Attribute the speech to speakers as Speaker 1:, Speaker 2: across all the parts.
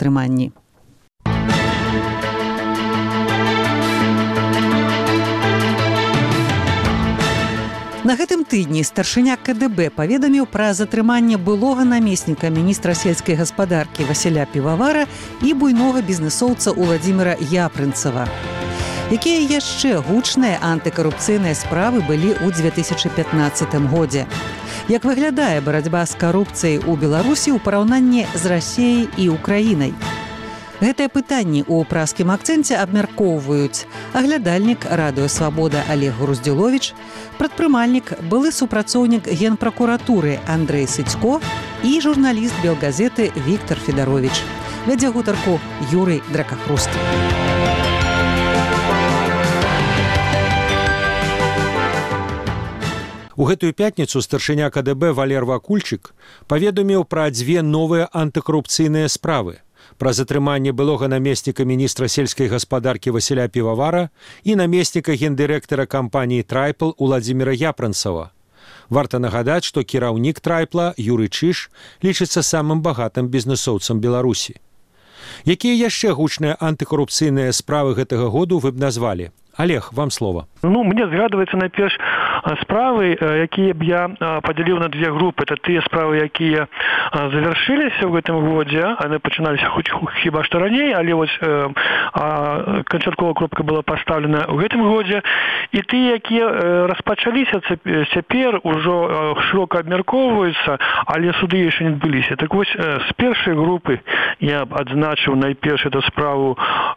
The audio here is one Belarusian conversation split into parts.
Speaker 1: затрыманні. На гэтым тыдні старшыня КДБ паведаміў пра затрыманне былога намесніка міністра сельскай гаспадаркі Васіля Півавара і буйнога бізнесоўца Уладзіміра Япрынцава. Якія яшчэ гучныя антыкарупцыйныя справы былі ў 2015 годзе? Як выглядае барацьба з карупцыяй у Беларусі ў параўнанні з Расіяй і Украінай? Гэтыя пытанні ў праскім акцэнце абмяркоўваюць аглядальнік радыё «Свабода» Олег Груздзіловіч, прадпрымальнік, былы супрацоўнік Генпракуратуры Андрэй Сыцько і журналіст Белгазеты Віктор Федаровіч. Вядзе гутарку Юрый Дракахруст.
Speaker 2: У гэтую пятніцу старшыня КДБ Валер Вакульчык паведаміў пра дзве новыя антыкарупцыйныя справы. Пра затрыманне былога намесніка міністра сельскай гаспадаркі Васіля Півавара і намесніка гендырэктара кампаніі «Трайпл» Уладзіміра Япрынцава. Варта нагадаць, што кіраўнік «Трайпла» Юрый Чыш лічыцца самым багатым бізнесоўцам Беларусі. Якія яшчэ гучныя антыкарупцыйныя справы гэтага году вы б назвалі? Олег, вам слово.
Speaker 3: Мне згадваецца найперш справы, якія б я падзяліў на две групы. Это тыя справы, якія завяршыліся ў гэтым годзе, яны пачыналіся хіба што раней, але вось канчатковая кропка была пастаўлена ў гэтым годзе, і тыя, якія распачаліся цяпер, ужо шырока абмяркоўваюцца, але суды яшчэ не адбыліся. Так вось, з першай групы я б адзначыў найперш эту справу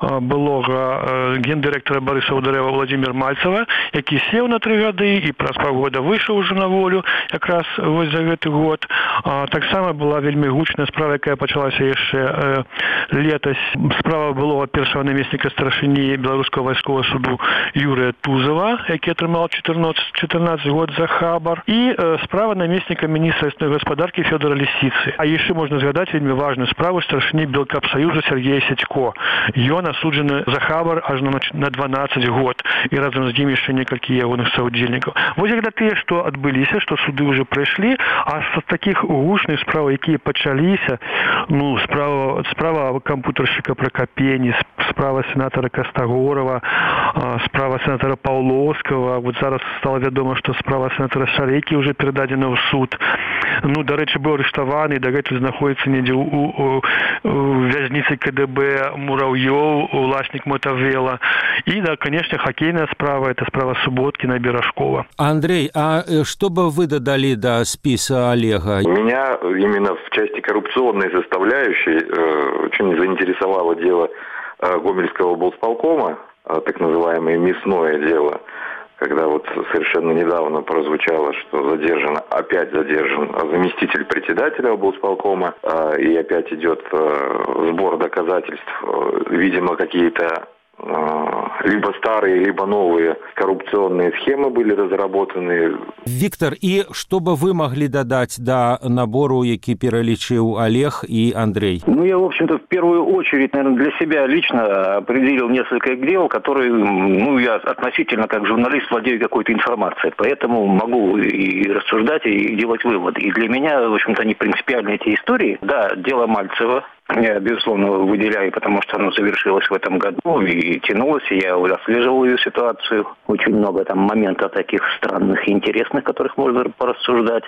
Speaker 3: былога гендырэктара Барыса Ударэва Владзіміра Мальцева, які сеў на 3 гады і праз паўгода выйшаў ужо на волю, якраз вось за гэты год. Таксама была вельмі гучная справа, якая пачалася яшчэ летась. Справа былога першага намесніка старшыні Беларускага вайсковага суду Юрыя Тузова, які атрымаў 14 год за хабар, і справа намесніка міністра сельскай гаспадаркі Фёдора Лісіцы. А яшчэ можна згадаць вельмі важную справу старшыні Белкапсаюза Сергея Сядько. Ён асуджаны за хабар аж на 12 год, і разам з ім яшчэ некалькі ягоных саўдзельнікаў. Вось гэта тыя, што адбыліся, што суды ўжо прайшлі, а з такіх гучных справ, якія пачаліся, справа кампутаршчыка Пракапені, справа сенатара Кастагорова, справа сенатара Паўлоўскага, вот зараз стала вядома, што справа сенатара Шарэкі ўжо перададзена ў суд. Дарэчы, быў арыштаваны, дагэтуль знаходзіцца недзе ў вязніцы КДБ Мураўёў, уласнік Мотавела. И, да, конечно, хоккейная справа, это справа Субботкина и Бережкова.
Speaker 2: Андрей, а что бы вы додали до списка Олега?
Speaker 4: Меня именно в части коррупционной составляющей очень заинтересовало дело Гомельского облсполкома, так называемое мясное дело, когда вот совершенно недавно прозвучало, что опять задержан заместитель председателя облсполкома, и опять идет сбор доказательств, видимо, какие-то либо старые, либо новые коррупционные схемы были разработаны.
Speaker 2: Виктор, и что бы вы могли додать до набору, який перелічил Олег и Андрей?
Speaker 5: Я, в общем-то, в первую очередь, наверное, для себя лично определил несколько дел, которые, я относительно как журналист владею какой-то информацией, поэтому могу и рассуждать, и делать выводы. И для меня, в общем-то, не принципиальны эти истории. Да, дело Мальцева я, безусловно, выделяю, потому что оно завершилось в этом году и тянулось, и я отслеживал ее ситуацию. Очень много там моментов таких странных и интересных, которых можно порассуждать.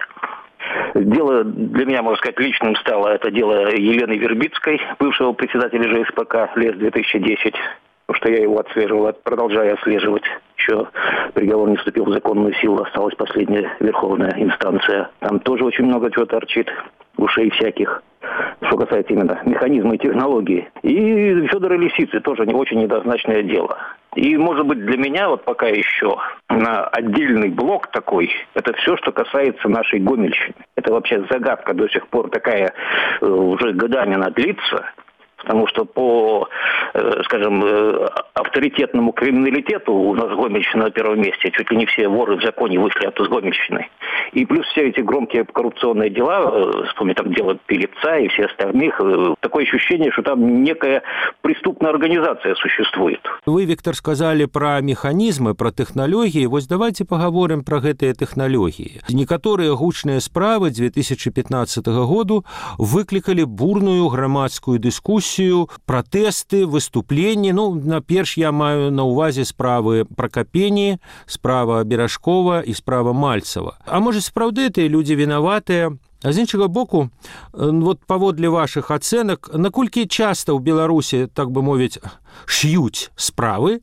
Speaker 5: Дело для меня, можно сказать, личным стало это дело Елены Вербицкой, бывшего председателя ЖСПК ЛЕС-2010, потому что я его отслеживал, продолжаю отслеживать. Еще приговор не вступил в законную силу, осталась последняя верховная инстанция. Там тоже очень много чего торчит, ушей всяких, что касается именно механизма и технологии. И Фёдора Лисицы тоже не очень недозначное дело. И, может быть, для меня вот пока еще на отдельный блок такой, это все, что касается нашей Гомельщины. Это вообще загадка до сих пор такая, уже годами она длится. Потому что по, скажем, авторитетному криминалитету у нас Гомельщина на первом месте. Чуть ли не все воры в законе вышли оттуда с Гомельщины. И плюс все эти громкие коррупционные дела, вспомни там дело Пилипца и все остальных, такое ощущение, что там некая преступная организация существует.
Speaker 2: Вы, Виктор, сказали про механизмы, про технологии. Вот давайте поговорим про гэтые технологии. Некоторые гучные справы 2015 года выкликали бурную громадскую дискуссию дыскусію, пратэсты, выступленні. Ну, наперш я маю на ўвазе справы Пракапені, справа Беражкова і справа Мальцева. А можа, сапраўды тыя людзі вінаватыя? А з іншага боку, вот паводле вашых ацэнак, наколькі часта ў Беларусі, так бы мовіць, шьюць справы,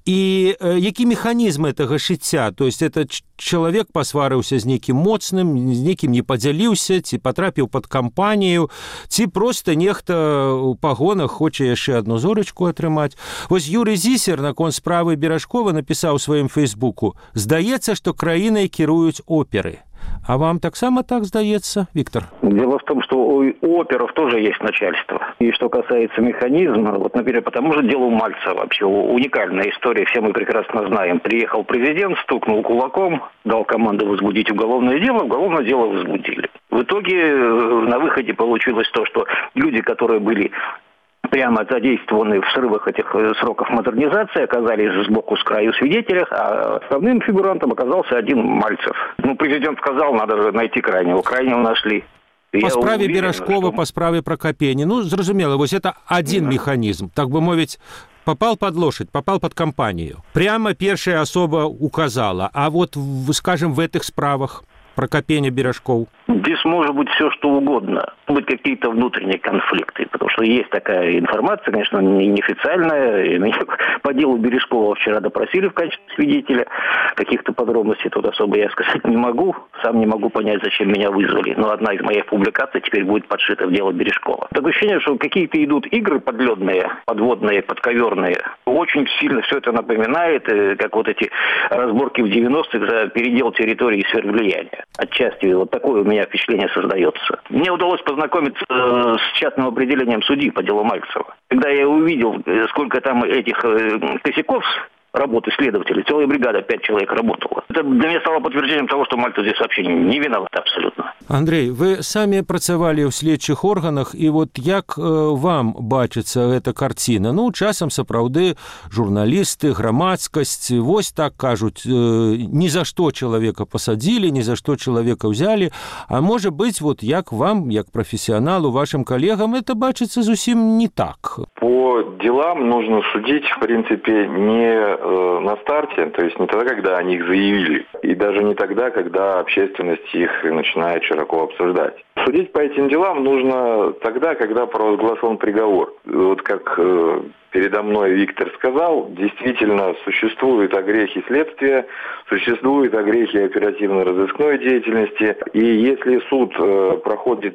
Speaker 2: і які механізм гэтага шыцця? То есть это чалавек пасварыўся з нейкім моцным, з нейкім не падзяліўся, ці патрапіў пад кампанію, ці проста нехта ў пагонах хоча яшчэ адну зорачку атрымаць. Вось Юрый Зісер наконт справы Беражкова напісаў у сваім фейсбуку: «Здаецца, што краінай кіруюць оперы». А вам таксама так сдается, Виктор?
Speaker 5: Дело в том, что у оперов тоже есть начальство. И что касается механизма, вот, например, по тому же делу Мальцева, вообще уникальная история, все мы прекрасно знаем. Приехал президент, стукнул кулаком, дал команду возбудить уголовное дело возбудили. В итоге на выходе получилось то, что люди, которые были прямо задействованы в срывах этих сроков модернизации, оказались сбоку с краю свидетелях, а основным фигурантом оказался один Мальцев. Ну, президент сказал, надо же найти крайнего. Крайнего нашли.
Speaker 2: По справе Беражкова, по справе Прокопени. Ну, зразумела, вот это один механизм, так бы мовить, попал под лошадь, попал под компанию. Прямо первая особа указала. А вот, скажем, в этих справах Прокопени, Беражков?
Speaker 5: Здесь может быть все, что угодно. Быть какие-то внутренние конфликты. Потому что есть такая информация, конечно, неофициальная. По делу Бережкова вчера допросили в качестве свидетеля. Каких-то подробностей тут особо я сказать не могу. Сам не могу понять, зачем меня вызвали. Но одна из моих публикаций теперь будет подшита в дело Бережкова. Такое ощущение, что какие-то идут игры подледные, подводные, подковерные. Очень сильно все это напоминает, как вот эти разборки в 90-х за передел территории и сфер влияния. Отчасти вот такое у меня впечатление создается. Мне удалось познакомиться с частным определением судьи по делу Мальцева. Когда я увидел, сколько там этих косяков работы следователей, целая бригада, 5 человек работала. Это для меня стало подтверждением того, что Мальцев здесь вообще не виноват абсолютно.
Speaker 2: Андрей, вы сами працавалі ў следчых органах, і вот як вам бачыцца эта карціна? Ну, часам сапраўды журналісты, грамадскасць, вось так кажуць, ні за што чалавека пасадзілі, ні за што чалавека ўзялі, а можа быць, вот як вам, як прафесіяналу, вашим коллегам, это бачыцца зусім не так?
Speaker 4: По делам нужно судить, в принципе, не на старте, то есть не тогда, когда они их заявили, и даже не тогда, когда общественность их начинает широко обсуждать. Судить по этим делам нужно тогда, когда провозглашен приговор. Вот как передо мной Виктор сказал, действительно существуют огрехи следствия, существуют огрехи оперативно-розыскной деятельности, и если суд проходит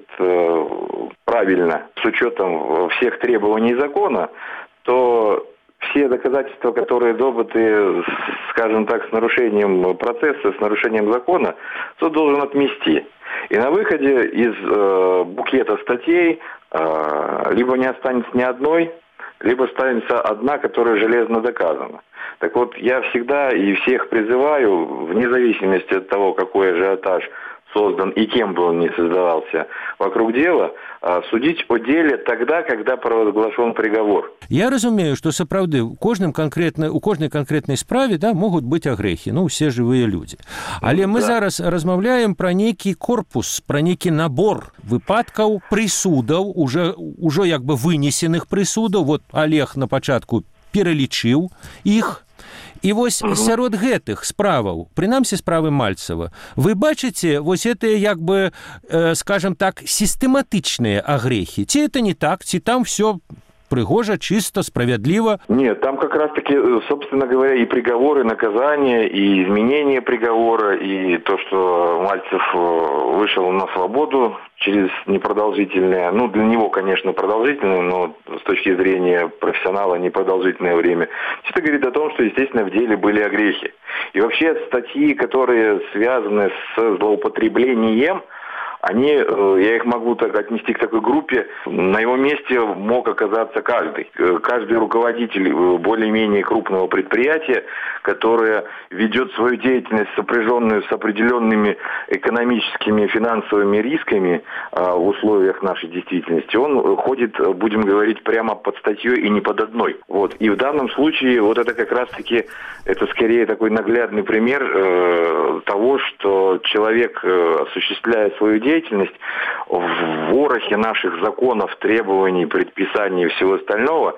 Speaker 4: правильно, с учетом всех требований закона, то все доказательства, которые добыты, скажем так, с нарушением процесса, с нарушением закона, суд должен отмести. И на выходе из букета статей либо не останется ни одной, либо останется одна, которая железно доказана. Так вот, я всегда и всех призываю, вне зависимости от того, какой ажиотаж создан и кем бы он ни создавался вокруг дела, судить о деле тогда, когда провозглашен приговор.
Speaker 2: Я разумею, что сапраўды у кожнай конкретной справе, да, могут быть агрэхі, ну, все живые люди. Але мы зараз размаўляем про нейкі корпус, про нейкі набор выпадкаў, прысудаў, уже як бы вынесеных прысудаў. Вот Олег на пачатку пералічыў іх. І вось сярод гэтых справаў, прынамсі справы Мальцева, вы бачыце вось гэтыя, як бы, скажем так, сістэматычныя агрэхі? Ці это не так, ці там все пригожа, чисто, справедливо?
Speaker 4: Нет, там как раз-таки, собственно говоря, и приговоры, наказания, и изменение приговора, и то, что Мальцев вышел на свободу через непродолжительное, ну, для него, конечно, продолжительное, но с точки зрения профессионала непродолжительное время, это говорит о том, что, естественно, в деле были огрехи. И вообще статьи, которые связаны с злоупотреблением, они, я их могу так отнести к такой группе, на его месте мог оказаться каждый. Каждый руководитель более-менее крупного предприятия, которое ведет свою деятельность, сопряженную с определенными экономическими и финансовыми рисками в условиях нашей действительности, он ходит, будем говорить, прямо под статьей и не под одной. Вот. И в данном случае вот это как раз-таки, это скорее такой наглядный пример того, что человек, осуществляя свою деятельность, деятельность в ворохе наших законов, требований, предписаний и всего остального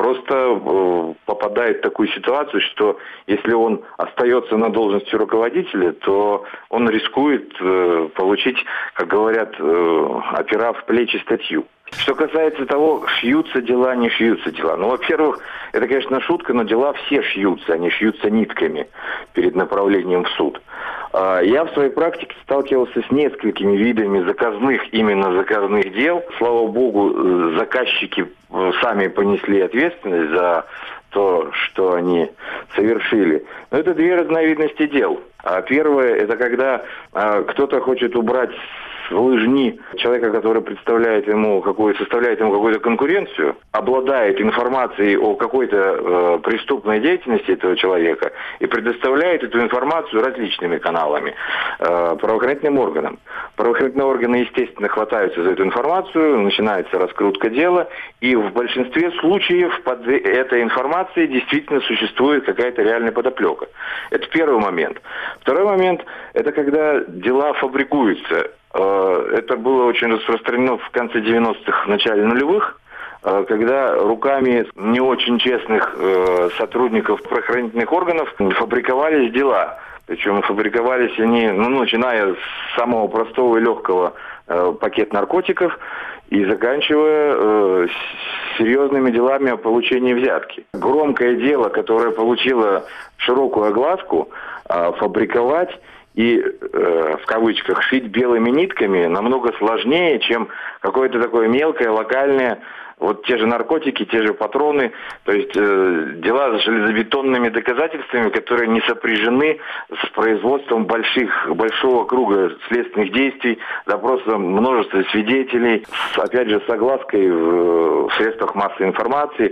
Speaker 4: просто попадает в такую ситуацию, что если он остается на должности руководителя, то он рискует получить, как говорят, опера в плечи статью. Что касается того, шьются дела, не шьются дела. Ну, во-первых, это, конечно, шутка, но дела все шьются, они шьются нитками перед направлением в суд. Я в своей практике сталкивался с несколькими видами именно заказных дел. Слава богу, заказчики сами понесли ответственность за то, что они совершили. Но это две разновидности дел. Первое, это когда кто-то хочет убрать с лыжни человека, который составляет ему какую-то конкуренцию, обладает информацией о какой-то преступной деятельности этого человека и предоставляет эту информацию различными каналами правоохранительным органам. Правоохранительные органы, естественно, хватаются за эту информацию, начинается раскрутка дела, и в большинстве случаев под этой информацией действительно существует какая-то реальная подоплека. Это первый момент. Второй момент – это когда дела фабрикуются. Это было очень распространено в конце 90-х, в начале нулевых, когда руками не очень честных сотрудников правоохранительных органов фабриковались дела. Причем фабриковались они, начиная с самого простого и легкого пакет наркотиков и заканчивая серьезными делами о получении взятки. Громкое дело, которое получило широкую огласку, фабриковать и, в кавычках, шить белыми нитками намного сложнее, чем какое-то такое мелкое, локальное, вот те же наркотики, те же патроны, то есть дела с железобетонными доказательствами, которые не сопряжены с производством большого круга следственных действий, допросом множества свидетелей, опять же, с оглаской в средствах массовой информации.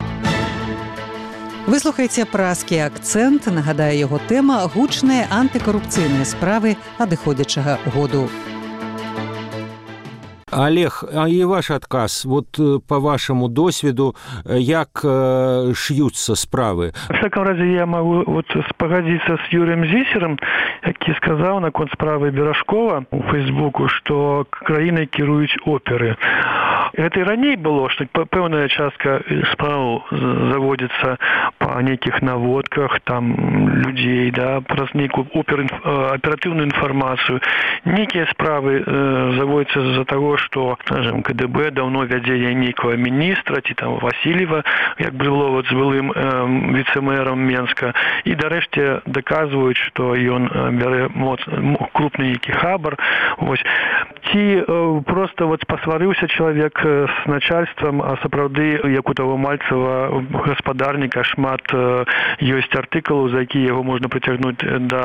Speaker 1: Вы слухаеце празкі акцэнт, нагадаю, яго тэма гучныя антыкарупцыйныя справы адыходзячага году.
Speaker 2: Олег, а і ваш адказ, вот по вашему досведу, як шьются справы?
Speaker 3: В всяком разе, я могу погодиться с Юрием Зисером, які сказаў наконт справы Беражкова у Фейсбуку, што краінай кіруюць оперы. Это и ранее было, что пэўная частка справ заводится по неких наводках там людей, да, праз некую оперативную информацию. Некие справы заводятся из-за того, что, скажем, КДБ давно вядзе некого министра, ці там Васильева, як было вот з былым віцэ-мэром Менска, и дарэшце доказывают, что он бярэ крупный некий хабар. Вось. Ці просто вот посварыўся человек с начальством, а сапраўды, як у того Мальцева, гаспадарніка, шмат ёсць артыкулаў, за які яго можна прыцягнуць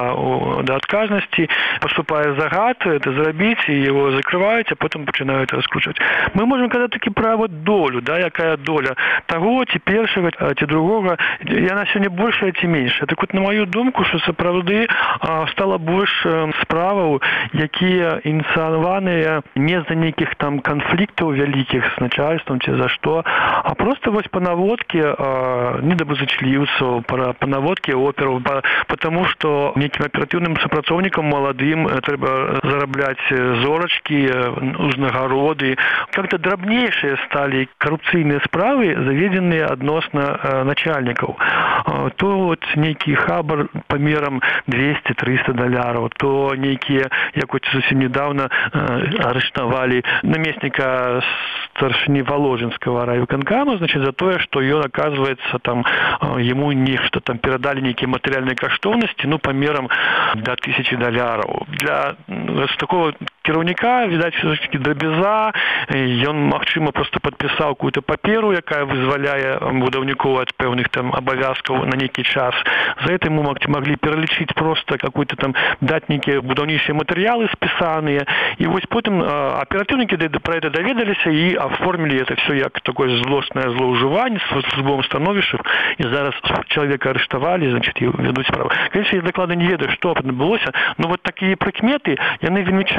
Speaker 3: да адказнасці. Поступае загад, это зрабіць, и его закрываюць, а потом пачинают раскручивать. Мы можем казаць-таки пра долю, да, якая доля того, ці першага, ці другога, яна сёння большая ці меншая. Так вот, на мою думку, что сапраўды стала больш справаў, якія ініцыяваныя не з-за нейкіх там канфліктаў вялікіх с начальством, ці за што, а просто вось по наводке недоброзычліўцаў, по наводке операў, потому что неким оперативным супрацоўнікам маладым трэба зарабляць зорачкі, узнагароды. Как-то драбнейшие стали коррупцыйныя справы, заведенные адносна начальникаў. То вот нейкі хабар памерам 200-300 доляраў, то нейкія, як вот зусім недавно арыштавалі наместника старшыні Воложенского райвыканкама, значит, за тое, что ён, оказывается, там, ему нешта там перадали нейкія матэрыяльныя каштоўнасці, памерам до 1000 доляраў. Для такого кіраўніка, відаць, все-таки драбяза, ён, магчыма, просто падпісаў какую-то паперу, якая вызваляе будаўнікоў ад пэўных там абавязкаў на нейкі час. За это ему могли пералічыць просто какой-то там, даць нейкія будаўнічыя матэрыялы спісаныя, и вось потым оперативники про это доведаліся и оформили это все як такое злостное злоуживание с службовым становішчам, и зараз человека арыштавалі, значит, и ведуць справу. Конечно, я доклада не ведаю, что адбылося, но вот такие прыкметы, яны вельмі часто ў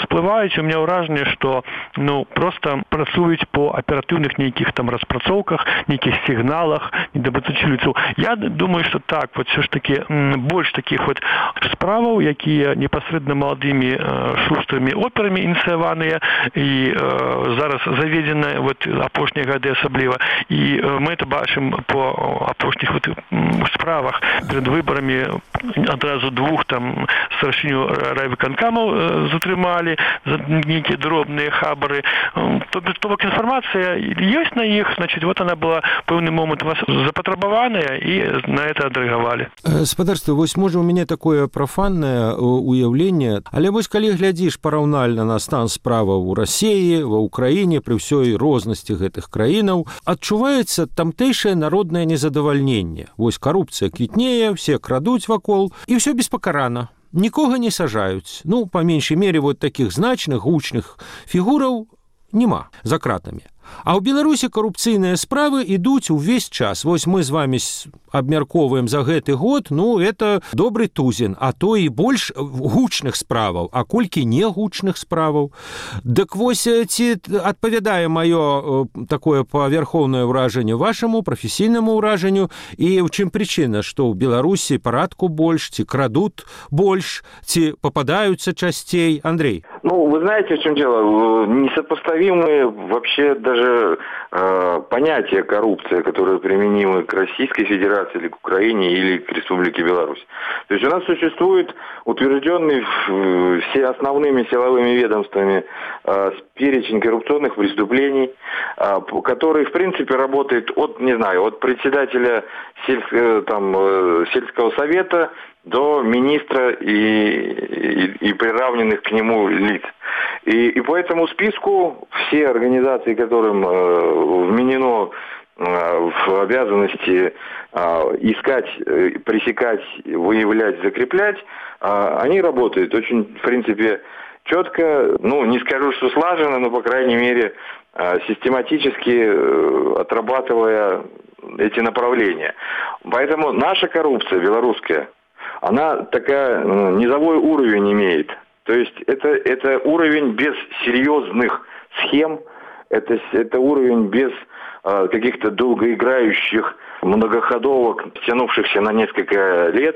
Speaker 3: всплываюць, у меня ўражанне, што просто працуюць по аператыўных нейкіх там распрацоўках, нейкіх сігналах недабрачынцаў. Я думаю, што так, вот все ж таки больш таких вот справаў, якія непасрэдна маладымі шустрымі операмі ініцыяваныя і зараз заведзены вот апошнія гады асабліва. І мы это бачым по апошніх вот справах перед выбарамі адразу двух там старшыню райвыканкамаў затрымалі за нейкія дробныя хабары. То бок інфармацыя ёсць на іх, значит, вот она была пэўны момант запатрабаваная і на это адрэагавалі.
Speaker 2: Спадарства, вось можа у мяне такое прафаннае уяўленне, але вось калі глядзіш параўнальна на стан справаў у Расіі, ва Ўкраіне, пры ўсёй рознасці гэтых краінаў, адчуваецца тамтэйшае народнае незадавальненне. Вось карупцыя квітнее, все крадуць вакол, і ўсё беспакарана. Нікога не сажаюць. Па меншай мере, вот такіх значных, гучных фігураў няма за кратамі. А ў Беларусі карупцыйныя справы ідуць увесь час. Вось мы з вами абмяркоўваем за гэты год, это добры тузін, а то і больш гучных справаў, а колькі не гучных справаў. Дык вось ці адпавядае маё такое павярхоўнае ўражанне вашаму прафесійнаму ўражанню, і ў чым прычына, што ў Беларусі парадку больш, ці крадут больш, ці попадаюцца часцей? Андрей.
Speaker 4: Вы знаете, в чем дело? Несопоставимые вообще даже понятия коррупции, которые применимы к Российской Федерации или к Украине или к Республике Беларусь. То есть у нас существует утвержденный все основными силовыми ведомствами перечень коррупционных преступлений, который в принципе работает от председателя сельского совета до министра и приравненных к нему лиц. И по этому списку все организации, которым вменено в обязанности искать, пресекать, выявлять, закреплять, они работают очень, в принципе, четко, не скажу, что слаженно, но, по крайней мере, систематически отрабатывая эти направления. Поэтому наша коррупция белорусская, она такая низовой уровень имеет. То есть это уровень без серьезных схем, это уровень без каких-то долгоиграющих многоходовок, тянувшихся на несколько лет.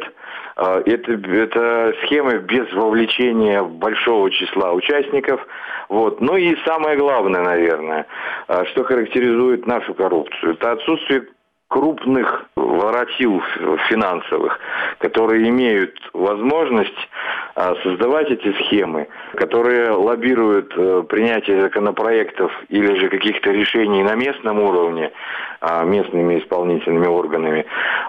Speaker 4: Это схемы без вовлечения большого числа участников. И самое главное, наверное, что характеризует нашу коррупцию, это отсутствие крупных воротил финансовых, которые имеют возможность создавать эти схемы, которые лоббируют принятие законопроектов или же каких-то решений на местном уровне, местными исполнительными органами,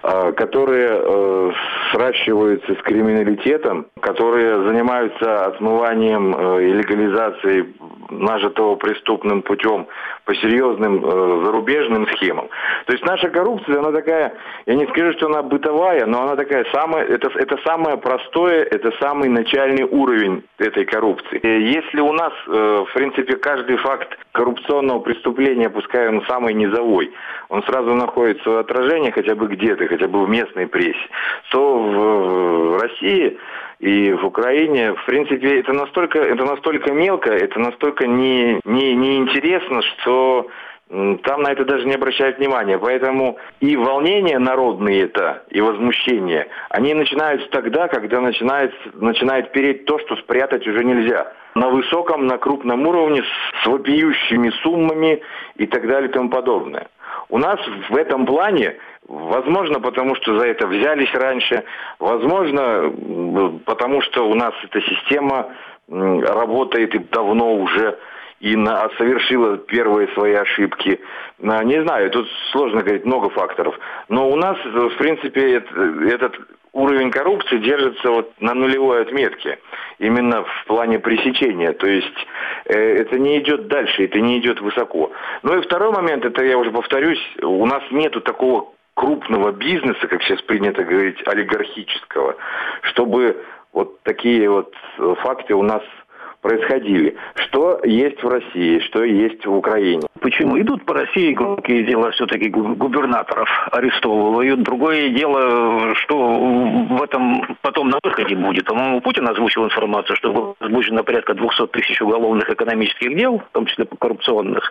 Speaker 4: которые сращиваются с криминалитетом, которые занимаются отмыванием и легализацией нажитого преступным путем по серьезным зарубежным схемам. То есть наша коррупция, она такая, я не скажу, что она бытовая, но она такая это самое простое, это самый начальный уровень этой коррупции. Если у нас, в принципе, каждый факт коррупционного преступления, пускай он самый низовой, он сразу находит свое отражение хотя бы где-то, хотя бы в местной прессе, то в России и в Украине, в принципе, это настолько мелко, это настолько неинтересно, что там на это даже не обращают внимания. Поэтому и волнения народные и возмущения, они начинаются тогда, когда начинает переть то, что спрятать уже нельзя. На высоком, на крупном уровне, с вопиющими суммами и так далее и тому подобное. У нас в этом плане, возможно, потому что за это взялись раньше, возможно, потому что у нас эта система работает и давно уже, и совершила первые свои ошибки. Не знаю, тут сложно говорить, много факторов. Но у нас, в принципе, этот уровень коррупции держится на нулевой отметке. Именно в плане пресечения. То есть это не идет дальше, это не идет высоко. И второй момент, это я уже повторюсь, у нас нету такого крупного бизнеса, как сейчас принято говорить, олигархического, чтобы такие факты у нас происходили. Что есть в России, что есть в Украине.
Speaker 5: Почему? Идут по России громкие дела, все-таки губернаторов арестовывают. Другое дело, что в этом потом на выходе будет. По-моему, Путин озвучил информацию, что было возбуждено порядка 200 тысяч уголовных экономических дел, в том числе коррупционных.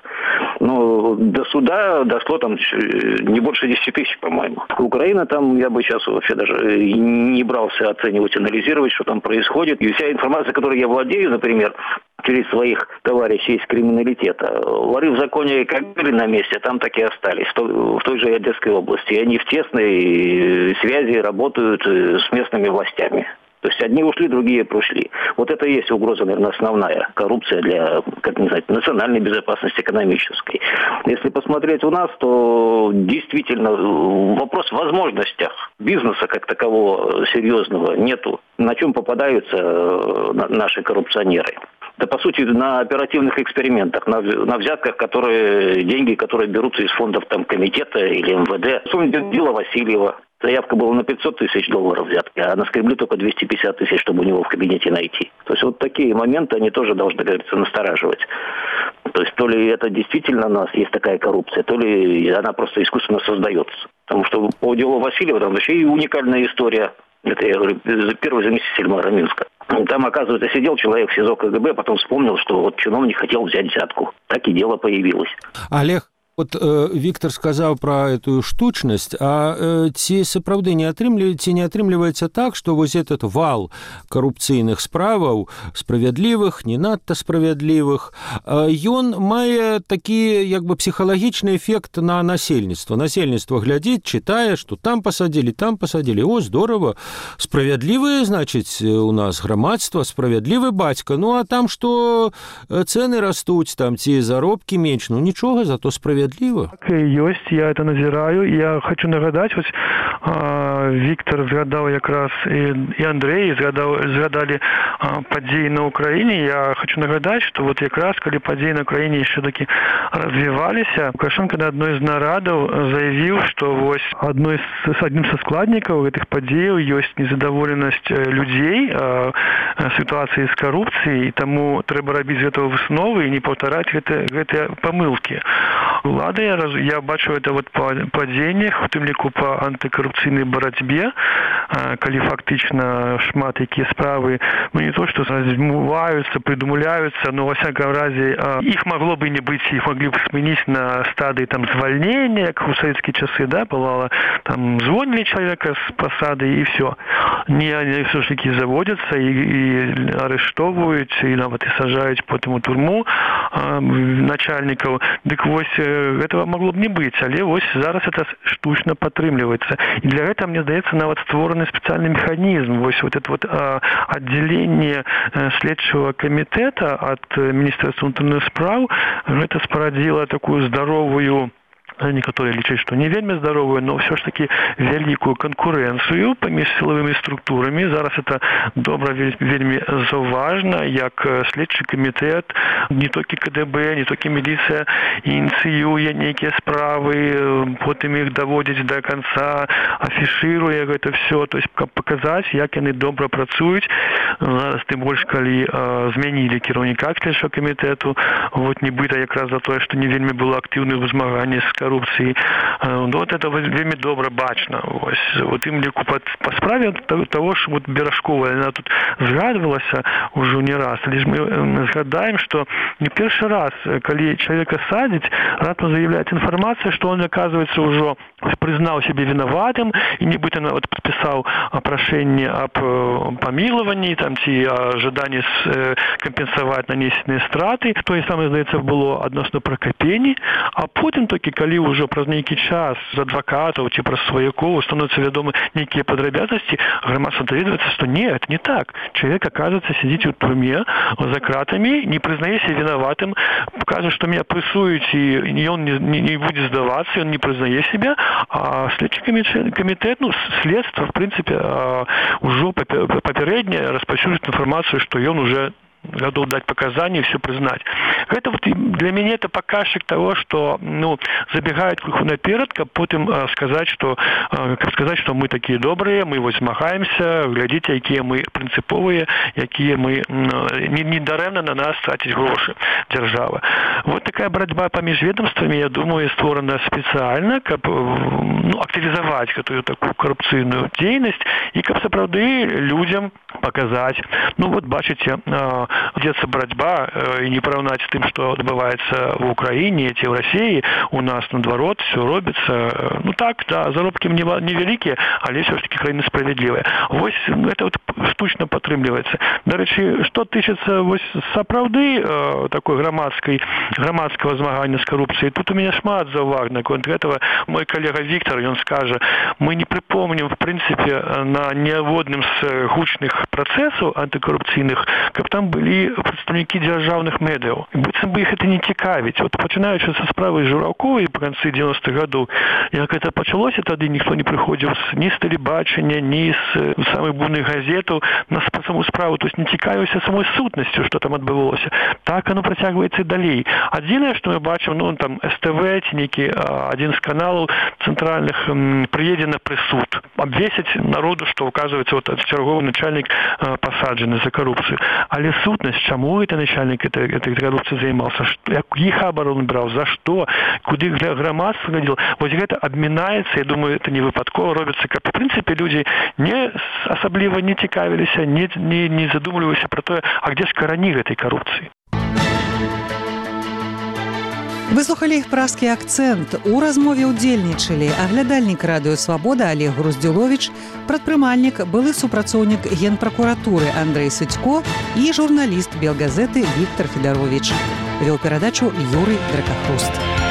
Speaker 5: Но до суда дошло там не больше 10 тысяч, по-моему. Украина там, я бы сейчас вообще даже не брался оценивать, анализировать, что там происходит. И вся информация, которой я владею, например, через своих товарищей из криминалитета. Воры в законе как были на месте, там так и остались, в той же Одесской области. И они в тесной связи работают с местными властями. То есть одни ушли, другие пришли. Вот это и есть угроза, наверное, основная. Коррупция для, как не знаю, национальной безопасности, экономической. Если посмотреть у нас, то действительно вопрос в возможностях бизнеса как такового серьезного нету. На чем попадаются наши коррупционеры? Да, по сути, на оперативных экспериментах, на взятках, деньги, которые берутся из фондов там, комитета или МВД. Вспомните дело Васильева. Заявка была на 500 тысяч долларов взятки, а наскребли только 250 тысяч, чтобы у него в кабинете найти. То есть вот такие моменты, они тоже должны, как говорится, настораживать. То есть то ли это действительно у нас есть такая коррупция, то ли она просто искусственно создается. Потому что по делу Васильева там вообще и уникальная история. Это, я говорю, первый заместитель мэра Минска. Там, оказывается, сидел человек в СИЗО КГБ, потом вспомнил, что вот чиновник хотел взять взятку. Так и дело появилось.
Speaker 2: Олег, от Віктор сказаў пра этую штучнасць, а ці сапраўды не атрымліваецца так, што вось этот вал карупцыйных справаў, справядлівых, не надта справядлівых, ён мае такі як бы псіхалагічны эфект на насельніцтва. Насельніцтва глядзіць, чытае, што там пасадзілі, о, здорово, справядлівае, значыць, у нас грамадства, справядлівы бацька, ну а там што цэны растуць, там ці заробкі менш, ну нічога, зато справядліва.
Speaker 3: Так і ёсць, я это назіраю. Я хочу нагадаць, вось Віктор згадаў якраз і Андрей згадалі падзеі на Украіне. Я хочу нагадаць, што вот якраз калі падзеі на Украіне яшчэ такі развіваліся, Лукашенко на адной з нарадаў заявіў, што вось адным са складнікаў гэтых падзеяў ёсць незадаволенасць людзей сітуацыі з карупцыяй, і таму трэба рабіць з гэтага высновы і не паўтараць гэтыя памылкі. Улада, я бачу это вот по падзеннях, у тым ліку по антыкарупцыйнай барацьбе, калі фактычна шмат якія справы, ну не то, што размываюцца, придумляюцца, но во всяком разе іх магло бы не быць, іх маглі б сменіць на стадыі там звальнення, як у савецкія часы, да, бывало, там звольнілі чалавека з пасады і все. Не все ж таки заводяцца і арыштоўваюць, і нават і сажаюць потым у турму начальнікаў. Дык вось этого могло б не быць, але вось зараз это штучна падтрымліваецца. І для гэтага, мне здаецца, нават створаны спецыяльны механізм. Вось вот это вот аддзяленне следчого камітэта ад Міністэрства ўнутраных спраў, гэта спарадзіла такую здаровую, некаторыя лічаць, што не вельмі здаровую, но ўсё ж таки вялікую канкурэнцыю паміж сілавымі структурамі. Зараз это добра, вельмі заўважна, як следчы камітэт, не толькі КДБ, не толькі міліцыя ініцыюе нейкія справы, потым іх даводзіць до конца, афішыруе гэта все, то есть каб паказаць, як яны добра працуюць. Зараз тым больш, калі змянілі кіраўніка следчага камітэту, вот нібыта якраз за тое, што не вельмі было актыўных змаганняў з коррупции. Вот это вельмі добра бачна. Вот ім ліку по справе того, что вот Беражкова, она тут згадывалася уже не раз. Лишь мы згадаем, что не першы раз, калі человека садить, ратно заявляет информация, что он, оказывается, уже признал себя виноватым и нібыта вот подписал прошение об помиловании, там ці ожидании компенсовать нанесенные страты. То и самое, здаецца, было адносно Прокопені, а потім толькі калі ўжо праз нейкі час з адвакатаў ці праз сваякоў становятся вядомы нейкія падрабязнасці, грамадства даведваецца, што не, это не так. Человек, оказывается, сидит в тюрьме за кратами, не признае себя виноватым, кажа, что меня прессуют, и он не будет сдаваться, он не признае себя, а следчий комитет, ну, следство, в принципе, уже попереднее распаўсюджваюць информацию, что он уже готов дать показания и все признать. Это вот для меня это показчик того, что забегают крыху наперед, а потом сказать, что мы такие добрые, мы возмагаемся, глядите, какие мы принциповые, какие мы недаремно на нас тратить гроши держава. Вот такая борьба поміж ведомствами, я думаю, створена специально, как активизовать эту такую коррупционную деятельность и как сапраўды людям показать. Вот бачите, ведется борьба и не поравнать с тем, что отбывается в Украине, эти в России, у нас наоборот все робится. Так, да, заробки невеликие, але все ж таки країна справедливая. Вось это вот штучно падтрымліваецца. Дарэчы, што тычыцца вось сапраўды такой грамадского змагання с коррупцией, тут у меня шмат заўваг наконт этого. Мой коллега Виктор, он скажет, мы не припомним, в принципе, на ніводным з гучных процессов антикоррупційных, каб там были представники державных медиа. Быццам бы их это не цікавіць. Вот пачинаючи со справы Жураўковой по конце 90-х годов, як это пачалося, тады ніхто не приходил ни с телебачення, ни с самых буйных газетаў на саму справу, то есть не цікавіўся самой сутнасцю, что там адбывалося. Так оно працягваецца и далей. Адзінае, что мы бачым, там СТВ, ці нейкі один з каналаў центральных приедзе на прысуд, обвесить народу, что указывается вот черговый начальник посаджены за коррупцию. Але сутнасць, чаму это начальник этой коррупции займался, які хабар он брал, за что, куды грамадство глядел. Вот это обминается, я думаю, это не выпадково робится, как в принципе люди не особливо не цікавіліся, не задумывалися про то, а где ж карані этой коррупции.
Speaker 1: Выслухалі іх пражскі акцэнт. У размове ўдзельнічалі аглядальнік радыё «Свабода» Олег Груздзюловіч, прадпрымальнік, былы супрацоўнік Генпракуратуры Андрэй Сыцько і журналіст Белгазеты Віктор Федаровіч. Вёў перадачу Юрый Дракахруст.